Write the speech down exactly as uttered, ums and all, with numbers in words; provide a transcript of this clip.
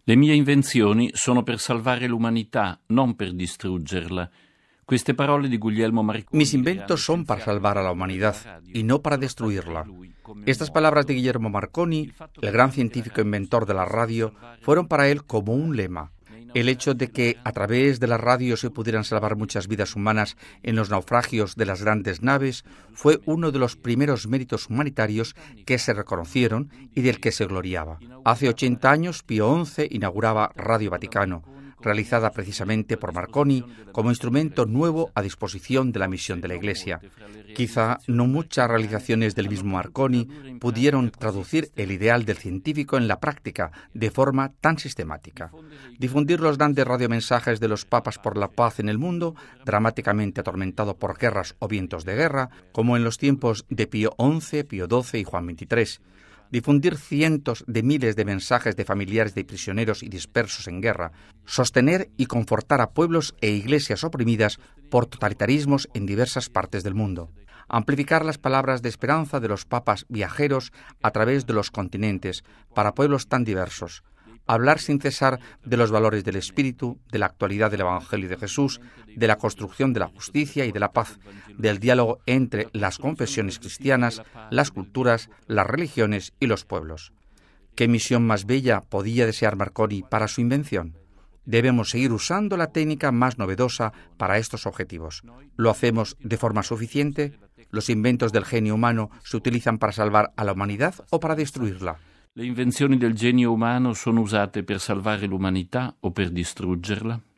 Le mie invenzioni sono per salvare l'umanità, non per distruggerla. Queste parole di Guglielmo Marconi. Mis inventos son para salvar a la humanidad y no para destruirla. Estas palabras de Guillermo Marconi, el gran científico inventor de la radio, fueron para él como un lema. El hecho de que a través de la radio se pudieran salvar muchas vidas humanas en los naufragios de las grandes naves fue uno de los primeros méritos humanitarios que se reconocieron y del que se gloriaba. Hace ochenta años, Pío once inauguraba Radio Vaticano, realizada precisamente por Marconi como instrumento nuevo a disposición de la misión de la Iglesia. Quizá no muchas realizaciones del mismo Marconi pudieron traducir el ideal del científico en la práctica de forma tan sistemática. Difundir los grandes radiomensajes de los papas por la paz en el mundo, dramáticamente atormentado por guerras o vientos de guerra, como en los tiempos de Pío once, Pío doce y Juan veintitrés. Difundir cientos de miles de mensajes de familiares de prisioneros y dispersos en guerra, sostener y confortar a pueblos e iglesias oprimidas por totalitarismos en diversas partes del mundo, amplificar las palabras de esperanza de los papas viajeros a través de los continentes para pueblos tan diversos, hablar sin cesar de los valores del espíritu, de la actualidad del Evangelio de Jesús, de la construcción de la justicia y de la paz, del diálogo entre las confesiones cristianas, las culturas, las religiones y los pueblos. ¿Qué misión más bella podía desear Marconi para su invención? Debemos seguir usando la técnica más novedosa para estos objetivos. ¿Lo hacemos de forma suficiente? ¿Los inventos del genio humano se utilizan para salvar a la humanidad o para destruirla? Le invenzioni del genio umano sono usate per salvare l'umanità o per distruggerla?